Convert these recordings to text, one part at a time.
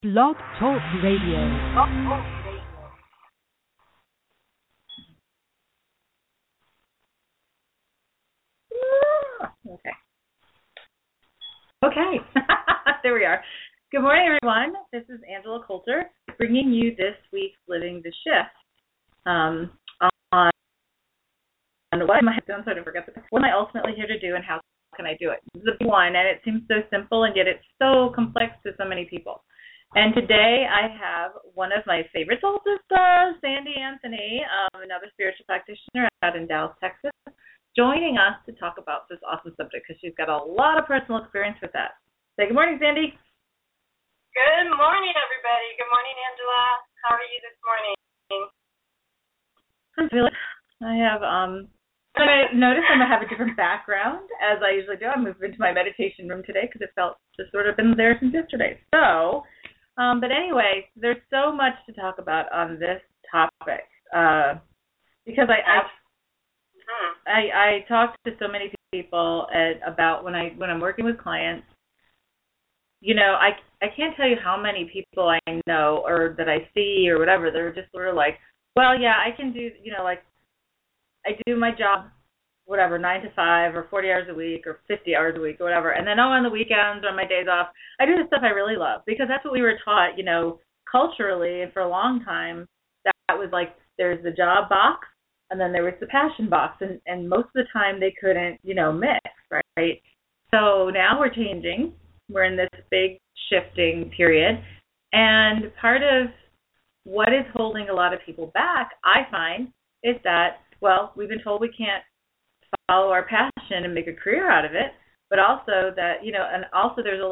Blog Talk Radio. Okay. There we are. Good morning, everyone. This is Angela Coulter bringing you this week's Living the Shift. On what am I doing so I don't forget what am I ultimately here to do and how can I do it? This is a big one, and it seems so simple, and yet it's so complex to so many people. And today I have one of my favorite soul sisters, Sandy Anthony, another spiritual practitioner out in Dallas, Texas, joining us to talk about this awesome subject because she's got a lot of personal experience with that. Say good morning, Sandy. Good morning, everybody. Good morning, Angela. How are you this morning? I have I noticed I'm gonna have a different background as I usually do. I moved into my meditation room today because it felt just sort of been there since yesterday. So, but anyway, there's so much to talk about on this topic because I talk to so many people about when I'm working with clients. You know, I can't tell you how many people I know or that I see or whatever. They're just sort of like, well, yeah, I can do, you know, like I do my job, whatever, 9 to 5 or 40 hours a week or 50 hours a week or whatever. And then, on the weekends or on my days off, I do the stuff I really love because that's what we were taught, you know, culturally. And for a long time, that was like there's the job box and then there was the passion box. And most of the time they couldn't, you know, mix, right? So now we're changing. We're in this big shifting period. And part of what is holding a lot of people back, I find, is that, well, we've been told we can't follow our passion and make a career out of it, but also that, you know, and also I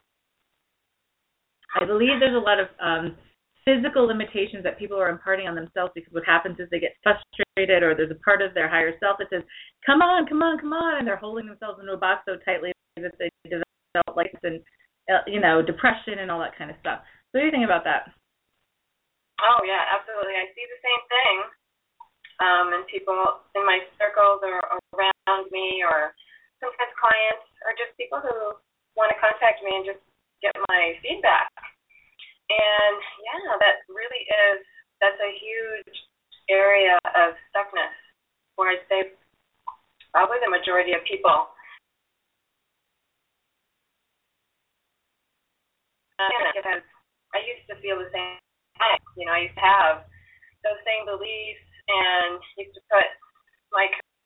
believe there's a lot of physical limitations that people are imparting on themselves because what happens is they get frustrated or there's a part of their higher self that says, come on, and they're holding themselves into a box so tightly that they develop like and you know, depression and all that kind of stuff. So what do you think about that? Oh yeah, absolutely. I see the same thing. And people in my circles or around me or sometimes clients or just people who want to contact me and just get my feedback. And yeah, that's a huge area of stuckness where I'd say probably the majority of people. Because I used to feel the same thing. You know, I used to have those same beliefs and used to put my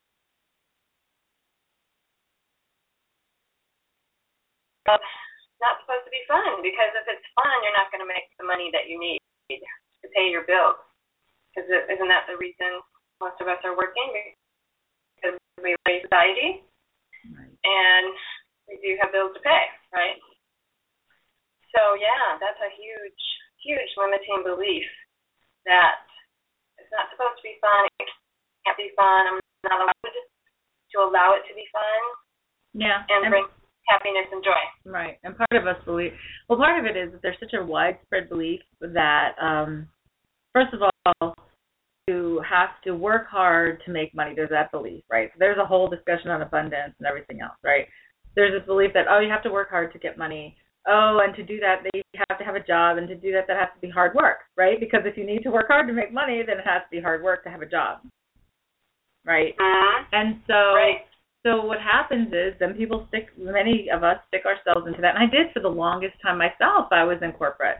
not supposed to be fun because if it's fun, you're not going to make the money that you need to pay your bills. Because isn't that the reason most of us are working? Because we raise society, right, and we do have bills to pay, right? So yeah, that's a huge, huge limiting belief that it's not supposed to be fun. It can't be fun. I'm not allowed to allow it to be fun. Yeah, and bring happiness and joy. Right, and part of us believe. Well, part of it is that there's such a widespread belief that, first of all, you have to work hard to make money. There's that belief, right? So there's a whole discussion on abundance and everything else, right? There's this belief that, you have to work hard to get money. And to do that, they have to have a job, and to do that, that has to be hard work, right? Because if you need to work hard to make money, then it has to be hard work to have a job, right? And so, So what happens is then many of us stick ourselves into that, and I did for the longest time myself. I was in corporate.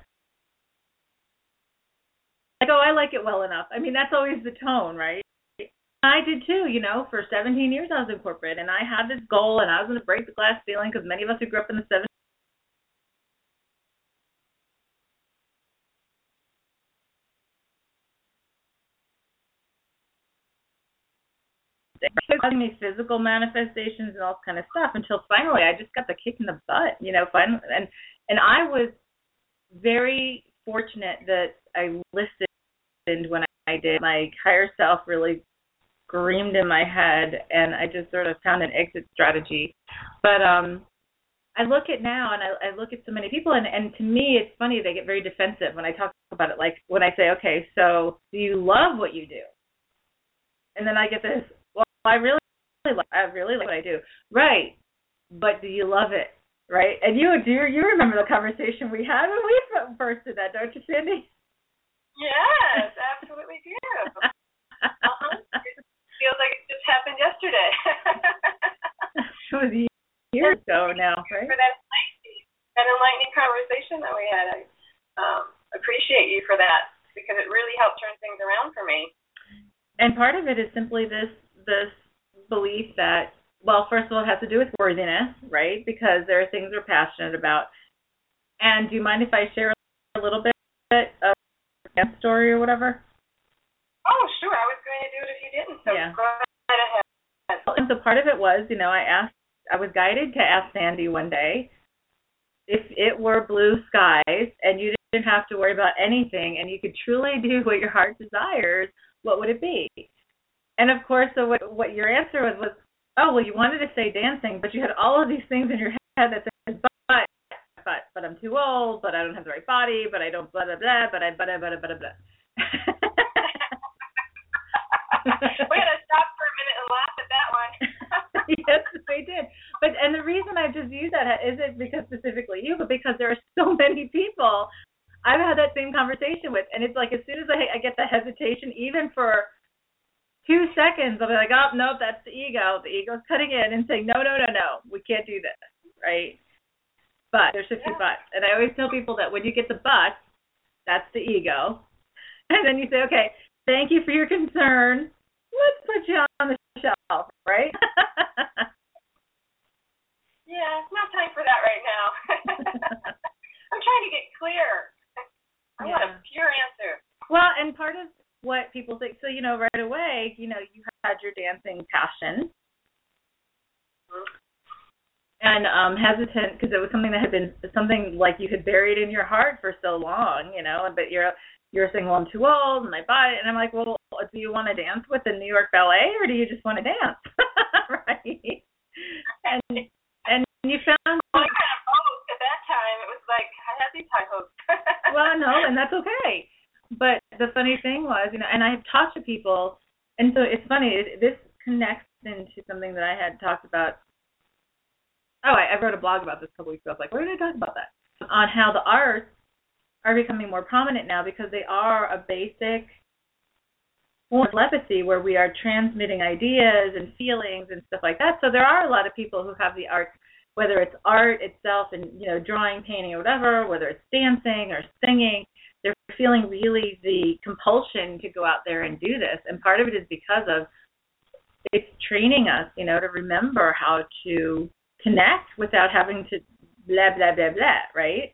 I like it well enough. I mean, that's always the tone, right? I did too, you know, for 17 years I was in corporate, and I had this goal, and I was going to break the glass ceiling because many of us who grew up in the 70s, having these physical manifestations and all kind of stuff until finally I just got the kick in the butt, you know, finally, and I was very fortunate that I listened when I did. My higher self really screamed in my head, and I just sort of found an exit strategy. But I look at now, and I look at so many people, and to me it's funny, they get very defensive when I talk about it, like when I say, okay, so do you love what you do? And then I get this, well, I really like what I do. Right, but do you love it? right? And you remember the conversation we had when we first did that, don't you, Cindy? Yes, absolutely do. It feels like it just happened yesterday. It was years ago now, right? For that enlightening conversation that we had. I appreciate you for that because it really helped turn things around for me. And part of it is simply this belief that, well, first of all, it has to do with worthiness, right? Because there are things we're passionate about. And do you mind if I share a little bit of a story or whatever? Oh, sure. I was going to do it if you didn't. So yeah. Go right ahead. And so part of it was, I was guided to ask Sandy one day, if it were blue skies and you didn't have to worry about anything and you could truly do what your heart desires, what would it be? And of course, so what your answer was, oh, well, you wanted to say dancing, but you had all of these things in your head that said, but I'm too old, but I don't have the right body, but I don't blah, blah, blah, but I blah, blah, blah, blah. We had to stop for a minute and laugh at that one. Yes, we did. And the reason I just use that isn't because specifically you, but because there are so many people I've had that same conversation with. And it's like as soon as I get the hesitation, even for 2 seconds, I'll be like, oh, no, that's the ego. The ego's cutting in and saying, no, we can't do this, right? But there's 50 buts. And I always tell people that when you get the buts, that's the ego. And then you say, okay, thank you for your concern. Let's put you on the shelf, right? Yeah, no time for that right now. I'm trying to get clear. I want a pure answer. Well, and part of what people think, so, right away, you had your dancing passion. And hesitant because it was something that had been something like you had buried in your heart for so long, but you're saying, well, I'm too old and my body, and I'm like, well, do you want to dance with the New York Ballet or do you just want to dance? Right? And you found well, I kind of both at that time. It was like I had these high hopes. Well, no, and that's okay. But the funny thing was, and I've talked to people, and so it's funny, this connects into something that I had talked about. Oh, I wrote a blog about this a couple weeks ago. I was like, where did I talk about that? On how the arts are becoming more prominent now because they are a basic form of telepathy where we are transmitting ideas and feelings and stuff like that. So there are a lot of people who have the arts, whether it's art itself and, drawing, painting, or whatever, whether it's dancing or singing, they're feeling really the compulsion to go out there and do this. And part of it is because of it's training us, to remember how to connect without having to blah, blah, blah, blah, right?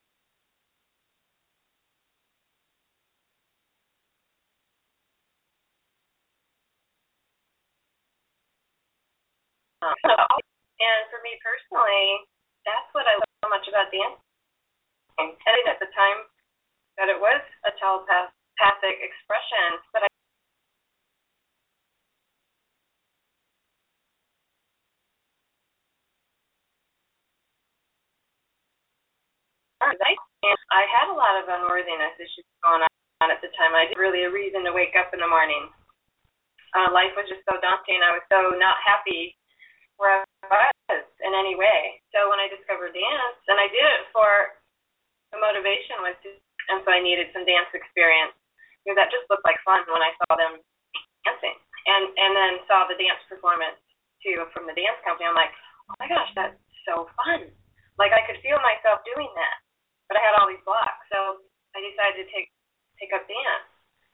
And for me personally, that's what I love so much about dancing. And at the time that it was a telepathic expression, but I had a lot of unworthiness issues going on at the time. I didn't really a reason to wake up in the morning. Life was just so daunting. I was so not happy where I was in any way. So when I discovered dance, and I did it for the motivation was and so I needed some dance experience because that just looked like fun when I saw them dancing, and then saw the dance performance too from the dance company. I'm like, oh my gosh, that's so fun! Like I could feel myself doing that, but I had all these blocks, so I decided to take up dance.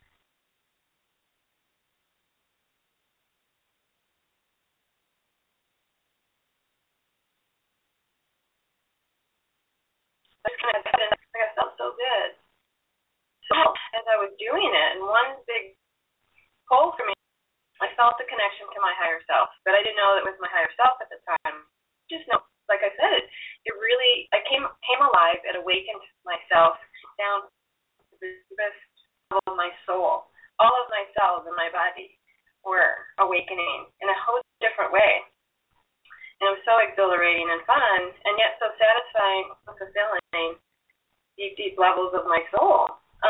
I felt so good. So as I was doing it, and one big pull for me, I felt the connection to my higher self, but I didn't know that it was my higher self at the time. Just know, like I said, it really, I came alive. It awakened myself down to the deepest level of my soul. All of my cells in my body were awakening in a whole different way. And it was so exhilarating and fun, and yet so satisfying and fulfilling, deep levels of my soul.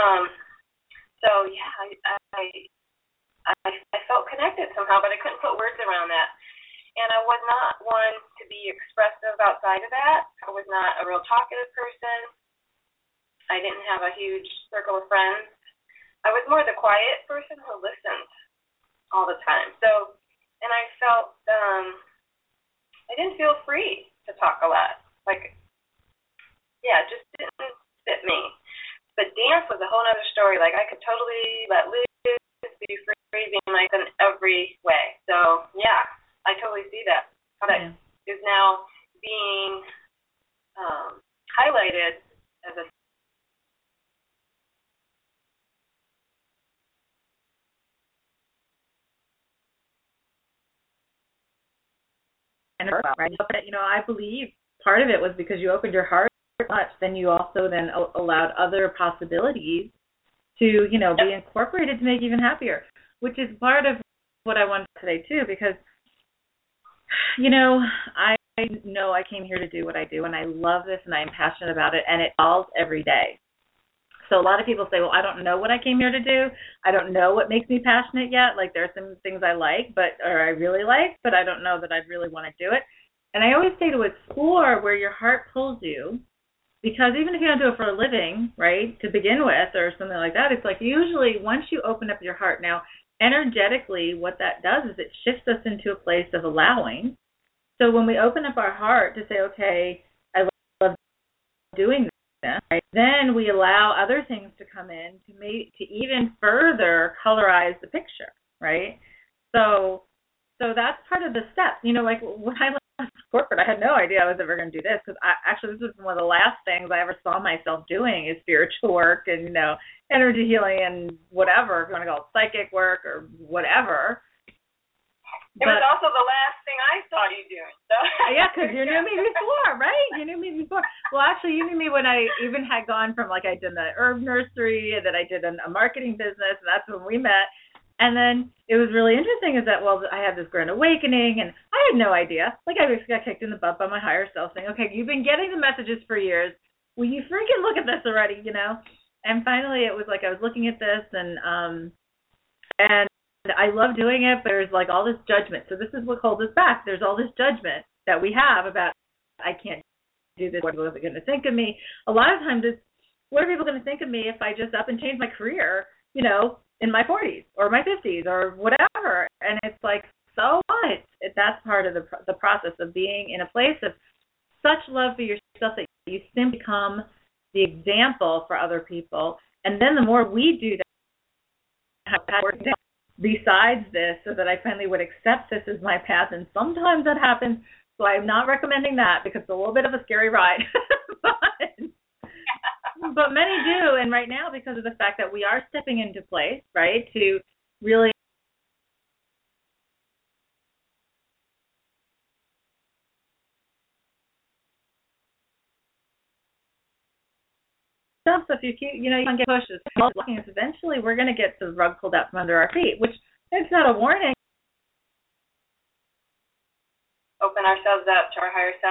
So yeah, I felt connected somehow, but I couldn't put words around that. and I was not one to be expressive outside of that. I was not a real talkative person. I didn't have a huge circle of friends. I was more the quiet person who listened all the time. So, and I felt, I didn't feel free to talk a lot. Like, yeah, it just didn't fit me. But dance was a whole other story. Like, I could totally let loose, be free, be nice in every way. So, yeah, I totally see that. How that is now being highlighted as a right? You know, I believe part of it was because you opened your heart so much, then you also then allowed other possibilities to, you know, be incorporated to make you even happier, which is part of what I wanted today too, because, you know I came here to do what I do, and I love this, and I'm passionate about it, and it evolves every day. So a lot of people say, well, I don't know what I came here to do. I don't know what makes me passionate yet. Like, there are some things I like, or I really like, but I don't know that I'd really want to do it. And I always say to explore where your heart pulls you, because even if you don't do it for a living, right, to begin with, or something like that, it's like usually once you open up your heart, now energetically what that does is it shifts us into a place of allowing. So when we open up our heart to say, okay, I love doing this, right, then we allow other things to come in to even further colorize the picture, right? So that's part of the steps. You know, like when I left corporate, I had no idea I was ever going to do this, because this was one of the last things I ever saw myself doing is spiritual work and, you know, energy healing and whatever, if you want to call it psychic work or whatever. It was also the last thing I saw you doing. So. Yeah, because you knew me before, right? You knew me before. Well, actually, you knew me when I even had gone from, like, I did the herb nursery, and then I did a marketing business, and that's when we met. And then it was really interesting is that, well, I had this grand awakening, and I had no idea. Like, I just got kicked in the butt by my higher self saying, okay, you've been getting the messages for years. Will you freaking look at this already, you know? And finally, it was like I was looking at this, and I love doing it, but there's like all this judgment. So this is what holds us back. There's all this judgment that we have about, I can't do this. What are they going to think of me? A lot of times it's, what are people going to think of me if I just up and change my career, you know, in my 40s or my 50s or whatever? And it's like, so what? That's part of the process of being in a place of such love for yourself that you simply become the example for other people. And then the more we do that, besides this, so that I finally would accept this as my path, and sometimes that happens, so I'm not recommending that because it's a little bit of a scary ride, but many do, and right now, because of the fact that we are stepping into place, right, to really stuff, so if you keep, you know, you can get pushes, eventually we're going to get the rug pulled out from under our feet, which it's not a warning. Open ourselves up to our higher self.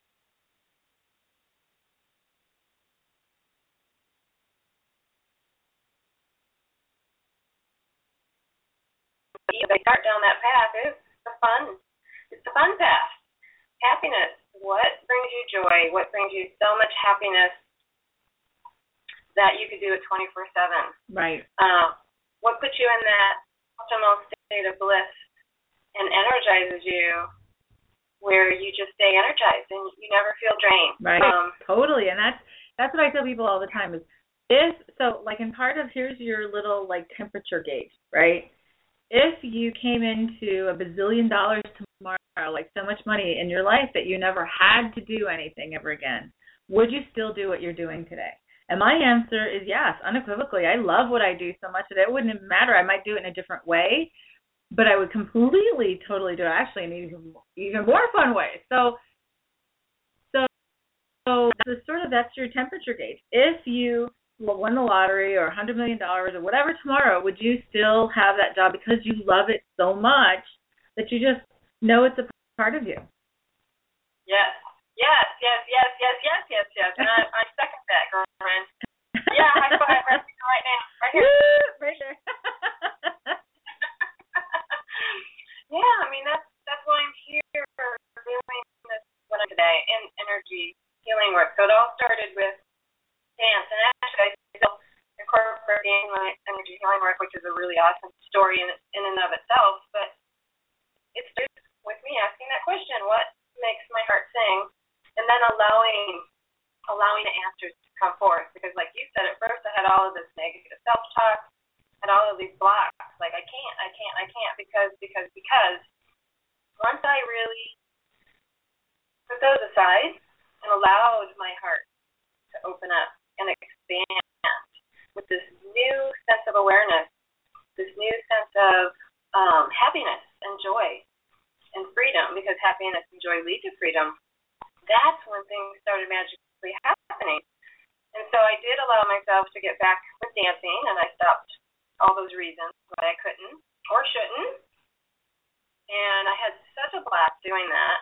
If they start down that path, it's a fun path. Happiness. What brings you joy? What brings you so much happiness that you could do it 24/7? Right. What puts you in that optimal state of bliss and energizes you, where you just stay energized and you never feel drained? Right. Totally. And that's what I tell people all the time is this. So like in part of, here's your little like temperature gauge, right? If you came into $1 bazillion tomorrow, like so much money in your life that you never had to do anything ever again, would you still do what you're doing today? And my answer is yes, unequivocally. I love what I do so much that it wouldn't matter. I might do it in a different way, but I would completely, totally do it actually in an even more fun way. So that's your temperature gauge. If you won the lottery or $100 million or whatever tomorrow, would you still have that job because you love it so much that you just know it's a part of you? Yes. And I second that, girlfriend. Yeah, high five right now. Right here. Right there. Yeah, I mean, that's why I'm here. energy healing work, which is a really awesome story in and of itself. But it starts with me asking that question: what makes my heart sing? And then allowing the answers to come forth. Because, like you said, at first I had all of this negative self-talk, and all of these blocks, like I can't, because once I really put those aside and allowed my heart to open up and expand with this new sense of awareness, this new sense of happiness and joy and freedom, because happiness and joy lead to freedom, that's when things started magically happening. And so I did allow myself to get back with dancing, and I stopped all those reasons why I couldn't or shouldn't. And I had such a blast doing that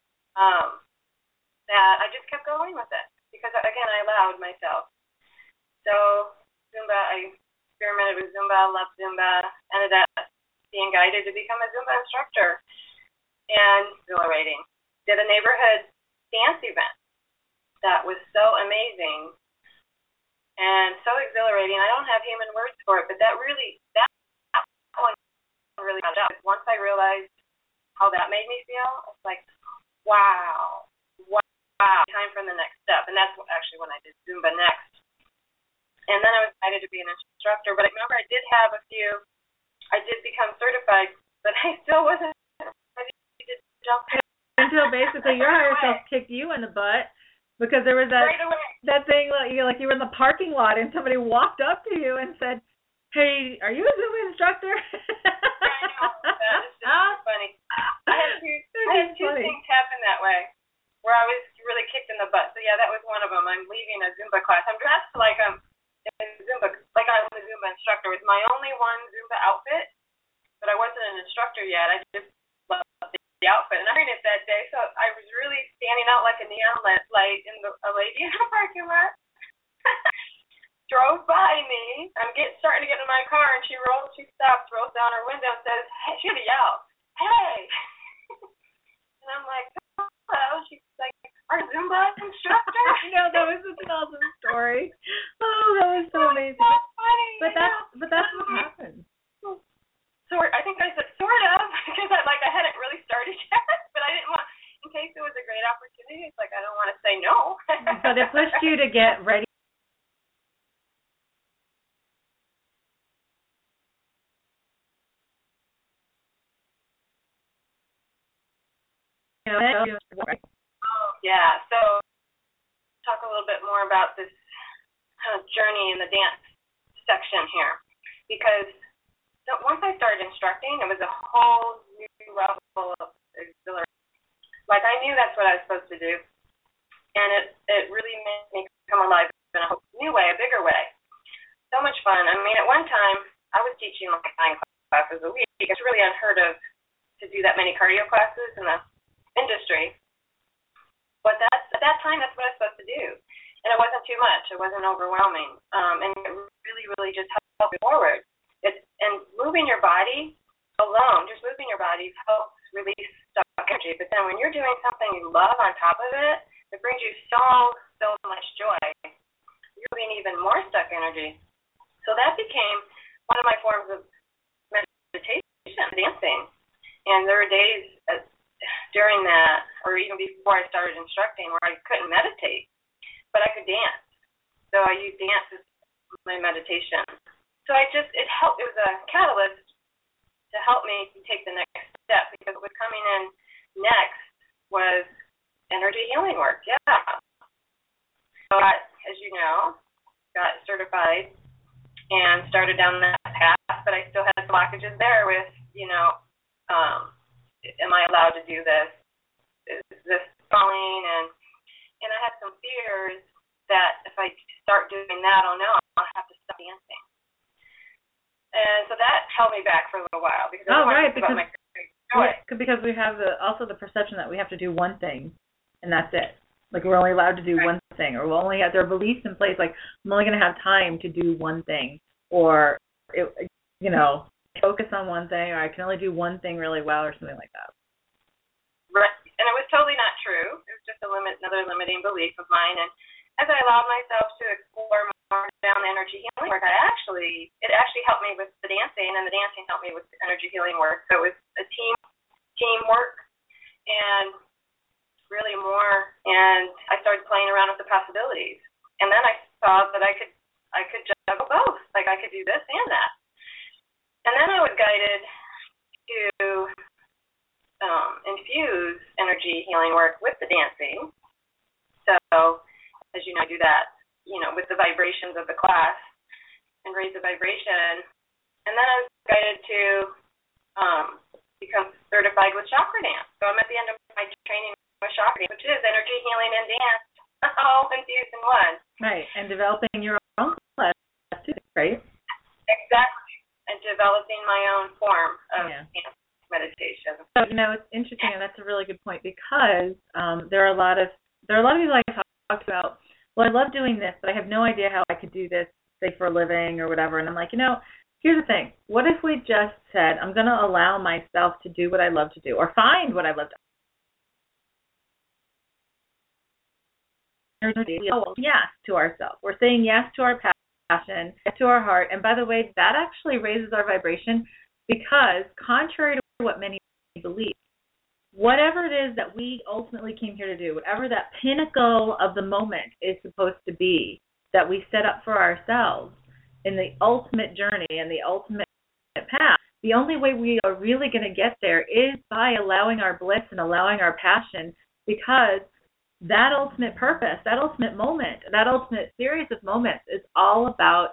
that I just kept going with it because, again, I allowed myself. So Zumba, I experimented with Zumba, loved Zumba, ended up being guided to become a Zumba instructor, and exhilarating. Did a neighborhood dance event that was so amazing and so exhilarating. I don't have human words for it, but that one really got up. Once I realized how that made me feel, it's like, wow, time for the next step. And that's actually when I did Zumba next. And then I was excited to be an instructor. But I remember I did become certified, but I still wasn't ready to jump until basically your higher self kicked you in the butt. Because there was that thing like you were in the parking lot and somebody walked up to you and said, "Hey, are you a Zumba instructor?" I know. That is just funny. I had two things happen that way where I was really kicked in the butt. So yeah, that was one of them. I'm leaving a Zumba class. I'm dressed like I'm in Zumba, like I was a Zumba instructor with my only one Zumba outfit, but I wasn't an instructor yet. I just loved the outfit, and I wearing it that day, so I was really standing out like a neon light in a lady in the parking lot. Drove by me. I'm starting to get in my car, and she stops, rolls down her window, and says, "Hey," she had to yell, "Hey!" And I'm like, "Hello." She's like, "Our Zumba instructor?" That was such an awesome story. Oh, that was so amazing. So funny. But that's what happened. I think I said sort of, because I hadn't really started yet, but I didn't want, in case it was a great opportunity, it's like I don't want to say no. But it pushed you to get ready. Yeah, so talk a little bit more about this kind of journey in the dance section here, because once I started instructing, it was a whole new level of exhilaration. Like I knew that's what I was supposed to do, and it really made me come alive in a new way, a bigger way. So much fun. I mean, at one time, I was teaching like 9 classes a week. It's really unheard of to do that many cardio classes in the industry. But at that time, that's what I was supposed to do. And it wasn't too much. It wasn't overwhelming. And it really, really just helped me forward. And moving your body alone, just moving your body helps release stuck energy. But then when you're doing something you love on top of it, it brings you so much joy. You're moving even more stuck energy. So that became one of my forms of meditation, dancing. And there were days during that, or even before I started instructing, where I couldn't meditate, but I could dance. So I used dance as my meditation. So it helped. It was a catalyst to help me take the next step, because what was coming in next was energy healing work. Yeah. So I, as you know, got certified and started down that path, but I still had blockages there with, am I allowed to do this? Is this falling? And I had some fears that if I start doing that, oh no, I'll have to stop dancing. And so that held me back for a little while, because I wanted to about my joy. Because we have also the perception that we have to do one thing, and that's it. Like we're only allowed to do one thing, or we'll only have there are beliefs in place like I'm only going to have time to do one thing, or focus on one thing, or I can only do one thing really well, or something like that. Right, and it was totally not true. It was just another limiting belief of mine, and as I allowed myself to explore more down the energy healing work, it actually helped me with the dancing, and the dancing helped me with the energy healing work. So it was a teamwork, and really more. And I started playing around with the possibilities, and then I saw that I could juggle both. Like I could do this and that. And then I was guided to infuse energy healing work with the dancing. So, as you know, I do that, with the vibrations of the class and raise the vibration. And then I was guided to become certified with chakra dance. So I'm at the end of my training with chakra dance, which is energy healing and dance all infused in one. Right, and developing your own class too, right? Exactly, and developing my own form of dance meditation. So it's interesting, and that's a really good point, because there are a lot of people I talk about. Well, I love doing this, but I have no idea how I could do this, say, for a living or whatever. And I'm like, here's the thing. What if we just said, I'm going to allow myself to do what I love to do, or find what I love to do? Yes to ourselves. We're saying yes to our passion, yes to our heart. And by the way, that actually raises our vibration, because contrary to what many believe, whatever it is that we ultimately came here to do, whatever that pinnacle of the moment is supposed to be that we set up for ourselves in the ultimate journey and the ultimate path, the only way we are really going to get there is by allowing our bliss and allowing our passion, because that ultimate purpose, that ultimate moment, that ultimate series of moments is all about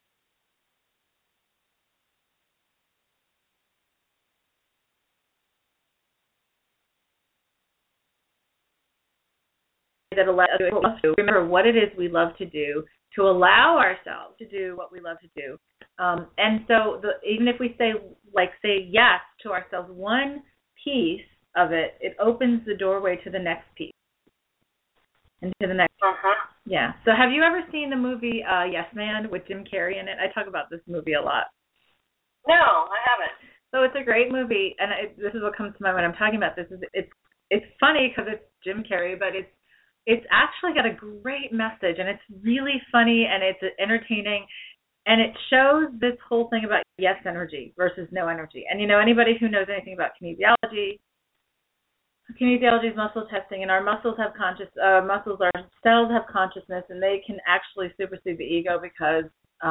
that allows us to remember what it is we love to do, to allow ourselves to do what we love to do. And so even if we say yes to ourselves, one piece of it, it opens the doorway to the next piece. And to the next. Yeah. So have you ever seen the movie Yes Man with Jim Carrey in it? I talk about this movie a lot. No, I haven't. So it's a great movie, and this is what comes to mind when I'm talking about this. It's funny because it's Jim Carrey, but it's actually got a great message, and it's really funny, and it's entertaining, and it shows this whole thing about yes energy versus no energy. And anybody who knows anything about kinesiology is muscle testing, and our muscles have our cells have consciousness, and they can actually supersede the ego, because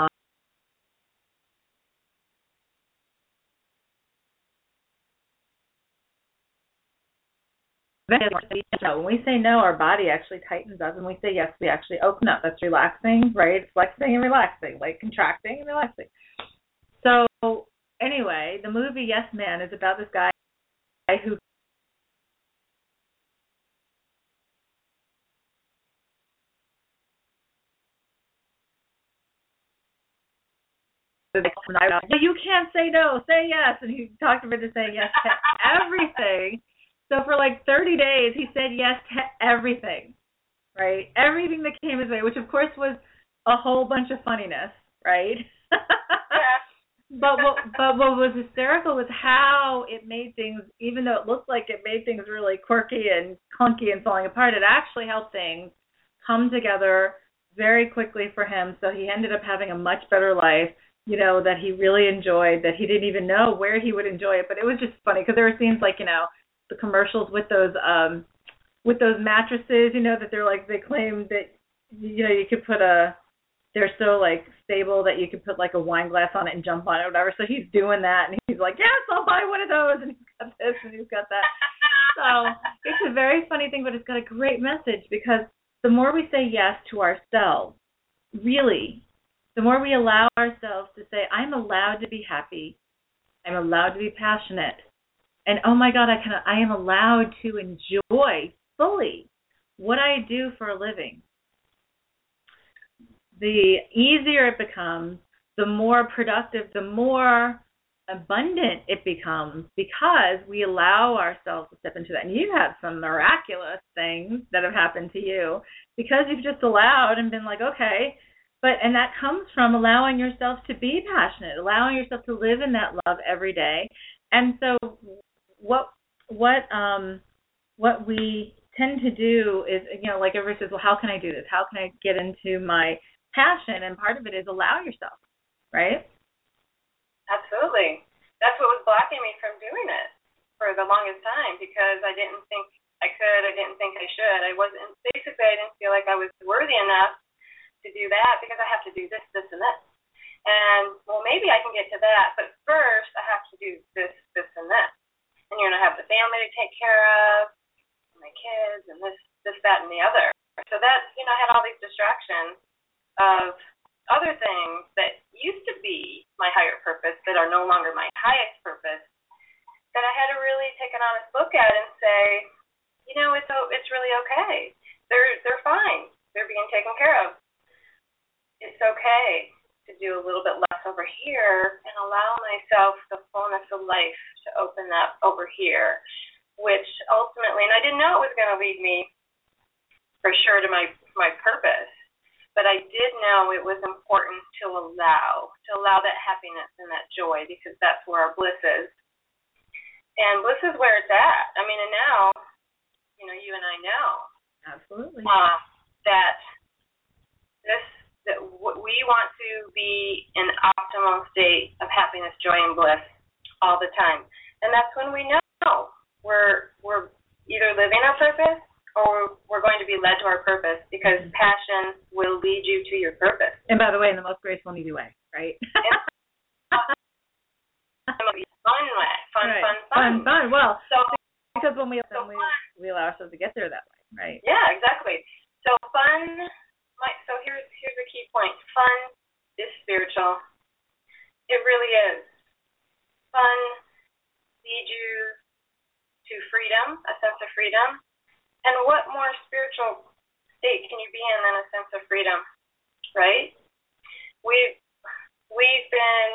when we say no, our body actually tightens up, and we say yes, we actually open up. That's relaxing, right? Flexing and relaxing, like contracting and relaxing. So anyway, the movie Yes Man is about this guy who you can't say no, say yes, and he talked him into saying yes to everything. So for 30 days, he said yes to everything, right? Everything that came his way, which of course was a whole bunch of funniness, right? But what was hysterical was how it made things, even though it looked like it made things really quirky and clunky and falling apart, it actually helped things come together very quickly for him. So he ended up having a much better life, that he really enjoyed, that he didn't even know where he would enjoy it. But it was just funny because there were scenes like, the commercials with those mattresses, that they claim that, you could put they're so stable that you could put a wine glass on it and jump on it or whatever. So he's doing that, and he's like, yes, I'll buy one of those, and he's got this and he's got that. So it's a very funny thing, but it's got a great message, because the more we say yes to ourselves, really, the more we allow ourselves to say, I'm allowed to be happy, I'm allowed to be passionate, and oh my God, I am allowed to enjoy fully what I do for a living. The easier it becomes, the more productive, the more abundant it becomes, because we allow ourselves to step into that. And you have some miraculous things that have happened to you because you've just allowed and been like, okay. And that comes from allowing yourself to be passionate, allowing yourself to live in that love every day. And so what we tend to do is, like everybody says, well, how can I do this? How can I get into my passion? And part of it is allow yourself, right? Absolutely. That's what was blocking me from doing it for the longest time, because I didn't think I could. I didn't think I should. I didn't feel like I was worthy enough to do that because I have to do this, this, and this. And, well, maybe I can get to that, but first I have to do this, this, and this. And you're going to have the family to take care of, and my kids, and this, that, and the other. So that's, I had all these distractions of other things that used to be my higher purpose that are no longer my highest purpose, that I had to really take an honest look at and say, it's really okay. They're fine. They're being taken care of. It's okay to do a little bit less over here and allow myself the fullness of life to open up over here, which ultimately, and I didn't know it was going to lead me for sure to my purpose, but I did know it was important to allow that happiness and that joy, because that's where our bliss is. And bliss is where it's at. I mean, and now, you and I know. Absolutely. That we want to be in optimal state of happiness, joy, and bliss all the time. And that's when we know we're either living our purpose or we're going to be led to our purpose, because passion will lead you to your purpose. And by the way, in the most graceful and easy way, right? Fun. Well, because when we allow ourselves to get there that way, right? Yeah, exactly. So fun. So here's a key point. Fun is spiritual. It really is. Fun leads you to freedom, a sense of freedom. And what more spiritual state can you be in than a sense of freedom, right? We've been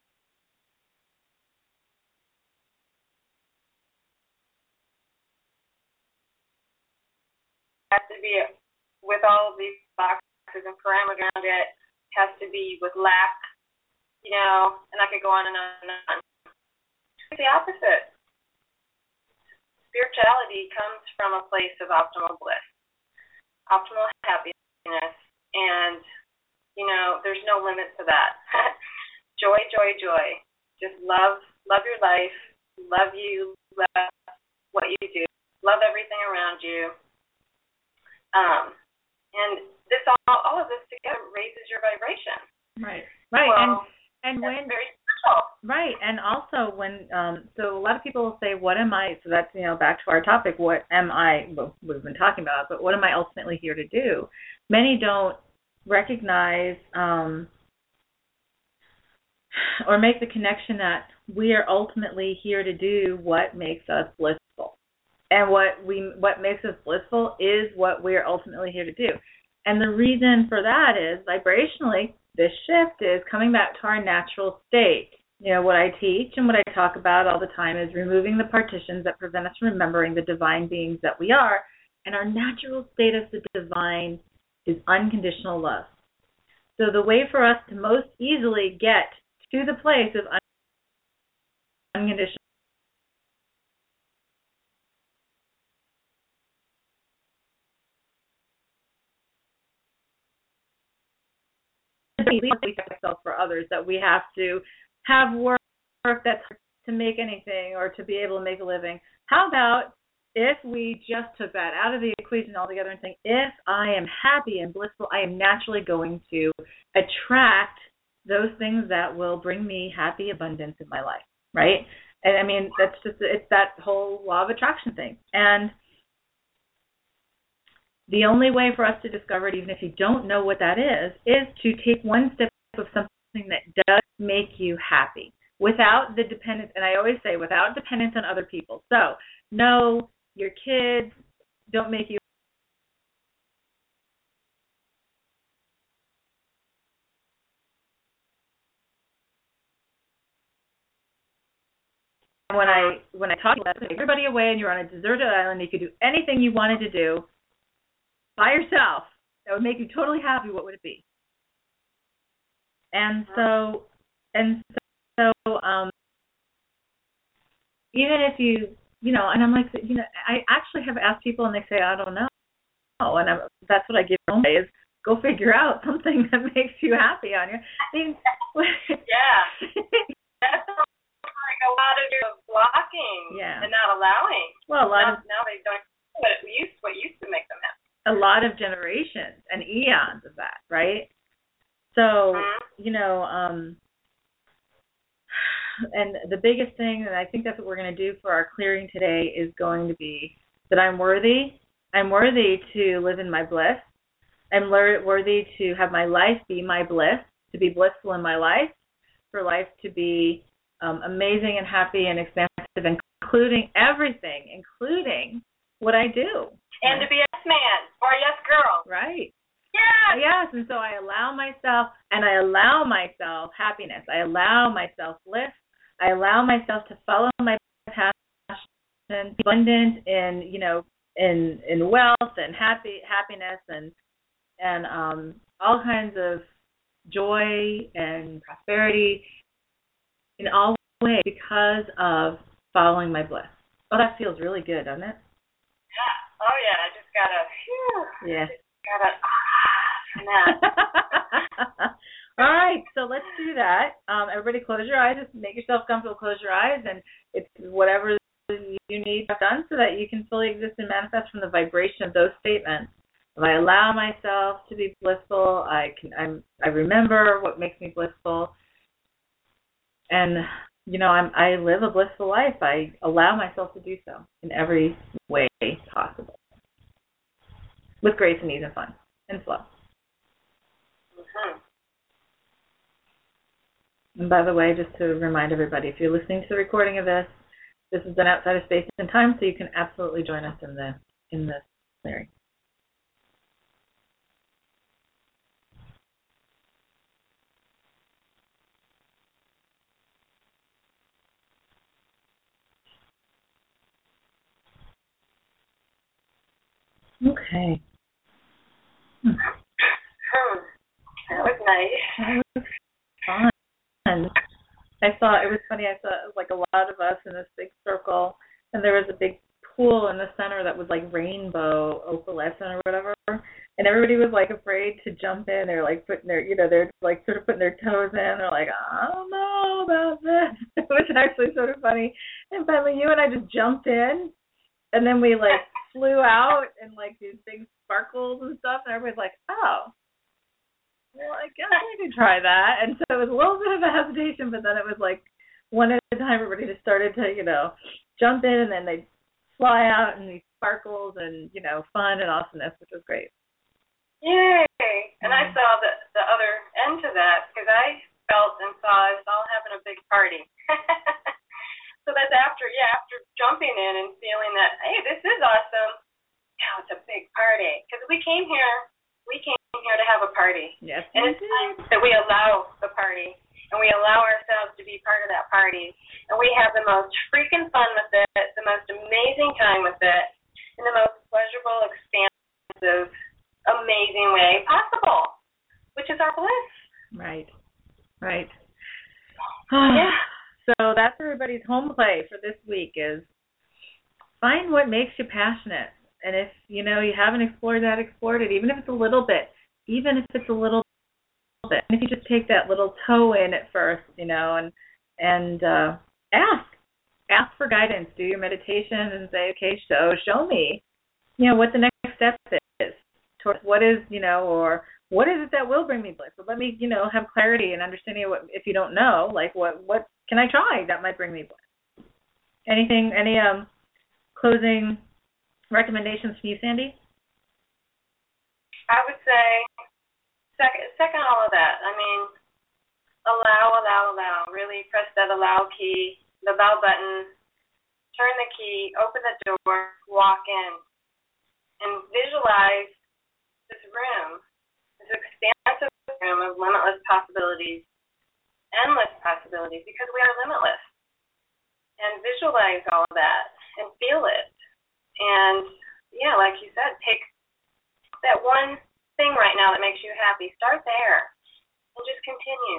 has to be with all of these boxes and parameters around it, has to be with lack, and I could go on and on and on. It's the opposite. Spirituality comes from a place of optimal bliss, optimal happiness, and, there's no limit to that. Joy, joy, joy. Just love your life, love you, love what you do, love everything around you. And this all of this together raises your vibration. Right. Well, and when very special. Right. And also when so a lot of people will say, what am I, so that's, back to our topic, what am I, well, we've been talking about, but what am I ultimately here to do? Many don't recognize or make the connection that we are ultimately here to do what makes us blissful. And what makes us blissful is what we're ultimately here to do. And the reason for that is, vibrationally, this shift is coming back to our natural state. What I teach and what I talk about all the time is removing the partitions that prevent us from remembering the divine beings that we are. And our natural state as the divine is unconditional love. So the way for us to most easily get to the place of unconditional ourselves for others, that we have to have work that's to make anything or to be able to make a living. How about if we just took that out of the equation altogether and think, if I am happy and blissful, I am naturally going to attract those things that will bring me happy abundance in my life, right? And I mean, it's that whole law of attraction thing. And the only way for us to discover it, even if you don't know what that is to take one step of something that does make you happy without the dependence. And I always say, without dependence on other people. So, no, your kids don't make you when I talk about everybody away and you're on a deserted island, you could do anything you wanted to do by yourself that would make you totally happy, what would it be? And so even if you and I'm like, I actually have asked people and they say, I don't know. And that's what I give them is go figure out something that makes you happy on your. Yeah. That's like a lot of your blocking and not allowing. Well, now they don't what used to make them happy. A lot of generations and eons of that, right? So, and the biggest thing, and I think that's what we're going to do for our clearing today, is going to be that I'm worthy. I'm worthy to live in my bliss. I'm worthy to have my life be my bliss, to be blissful in my life, for life to be amazing and happy and expansive, including everything, including what I do. And to be a yes man or a yes girl. Right. Yeah. Yes, and so I allow myself happiness. I allow myself bliss. I allow myself to follow my passion, be abundant in, in wealth and happiness and all kinds of joy and prosperity in all ways because of following my bliss. Oh, that feels really good, doesn't it? Yeah. Oh yeah, I just gotta. Yeah. From that. All right, so let's do that. Everybody, close your eyes. Just make yourself comfortable. Close your eyes, and it's whatever you need done so that you can fully exist and manifest from the vibration of those statements. If I allow myself to be blissful, I remember what makes me blissful, and I live a blissful life. I allow myself to do so in every way possible, with grace and ease and fun and flow. Mm-hmm. And by the way, just to remind everybody, if you're listening to the recording of this is done outside of space and time, so you can absolutely join us in the clearing. Okay. That was nice. That was fun. I saw like a lot of us in this big circle, and there was a big pool in the center that was like rainbow opalescent or whatever, and everybody was like afraid to jump in. They're like putting their, they're like sort of putting their toes in. They're like, I don't know about this. It was actually sort of funny. And finally, you and I just jumped in, and then we like flew out in like these big sparkles and stuff, and everybody's like, oh. Well, I guess I could try that. And so it was a little bit of a hesitation, but then it was like one at a time everybody just started to, jump in, and then they'd fly out in these sparkles and, fun and awesomeness, which was great. Yay! And I saw the other end to that because I felt and saw us all having a big party. So that's after jumping in and feeling that, hey, this is awesome. Now it's a big party. Because we came here to have a party. Yes, and it's time that we allow the party, and we allow ourselves to be part of that party, and we have the most freaking fun with it, the most amazing time with it, in the most pleasurable, expansive, amazing way possible, which is our bliss. Right. Yeah. So that's everybody's home play for this week is find what makes you passionate. And if, you haven't explored that, explore it, even if it's a little bit. And if you just take that little toe in at first, and ask for guidance. Do your meditation and say, okay, show me, what the next step is towards what is, or what is it that will bring me bliss? So let me, have clarity and understanding of what, if you don't know, like what can I try that might bring me bliss? Any closing recommendations from you, Sandy? I would say second all of that. I mean, allow. Really press that allow key, the allow button, turn the key, open the door, walk in, and visualize this room, this expansive room of limitless possibilities, endless possibilities, because we are limitless. And visualize all of that and feel it. And, yeah, like you said, take that one thing right now that makes you happy. Start there and just continue.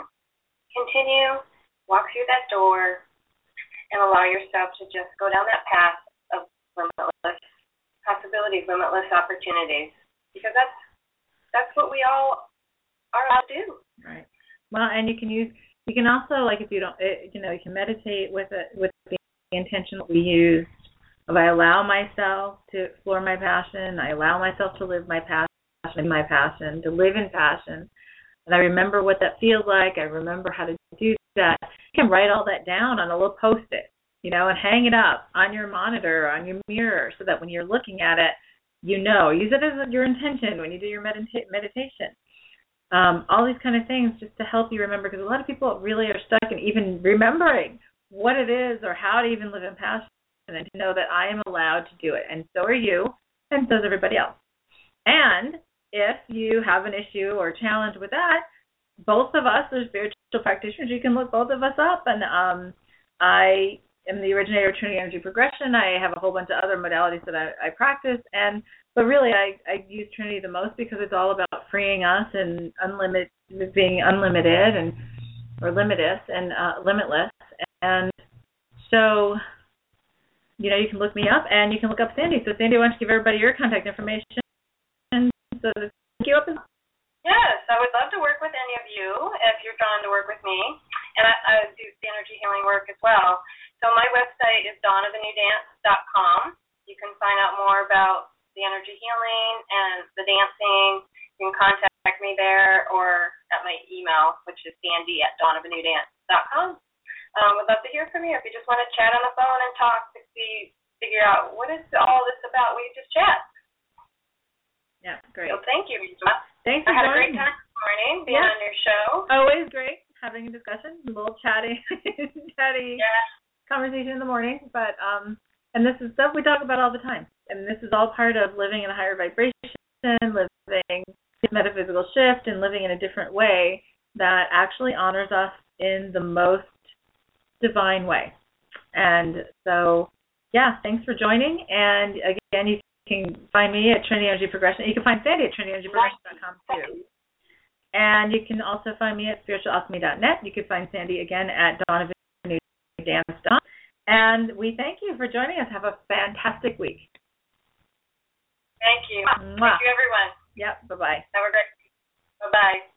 Walk through that door and allow yourself to just go down that path limitless possibilities, limitless opportunities, because that's what we all are allowed to do. Right. Well, and you can also, like, if you don't, you can meditate with the intention that we use of I allow myself to explore my passion, I allow myself to live my passion, to live in passion, and I remember what that feels like, I remember how to do that. You can write all that down on a little Post-it, and hang it up on your monitor, on your mirror, so that when you're looking at it, use it as your intention when you do your meditation. All these kind of things just to help you remember, because a lot of people really are stuck in even remembering what it is or how to even live in passion, and to know that I am allowed to do it, and so are you, and so is everybody else. And if you have an issue or challenge with that, both of us are spiritual practitioners. You can look both of us up, and I am the originator of Trinity Energy Progression. I have a whole bunch of other modalities that I practice, but really I use Trinity the most because it's all about freeing us and being unlimited or limitless. And so, you can look me up, and you can look up Sandy. So, Sandy, why don't you give everybody your contact information so that they can look you up? Yes, I would love to work with any of you if you're drawn to work with me. And I do the energy healing work as well. So my website is dawnofenewdance.com. You can find out more about the energy healing and the dancing. You can contact me there or at my email, which is sandy@dawnofenewdance.com. Would love to hear from you. If you just want to chat on the phone and talk to figure out what is all this about, we just chat. Yeah, great. So thank you, Rita. Thanks for I had joining. a great time this morning being on your show. Always great having a discussion, a little chatty conversation in the morning. But and this is stuff we talk about all the time. And this is all part of living in a higher vibration, living a metaphysical shift, and living in a different way that actually honors us in the most divine way. And so, thanks for joining. And again, you can find me at Trinity Energy Progression. You can find Sandy at TrinityEnergyProgression.com too. And you can also find me at spiritualalchemy.net. You can find Sandy again at dawnofenewdance.com. And we thank you for joining us. Have a fantastic week. Thank you. Mwah. Thank you, everyone. Yep. Bye-bye. Have a great week. Bye-bye.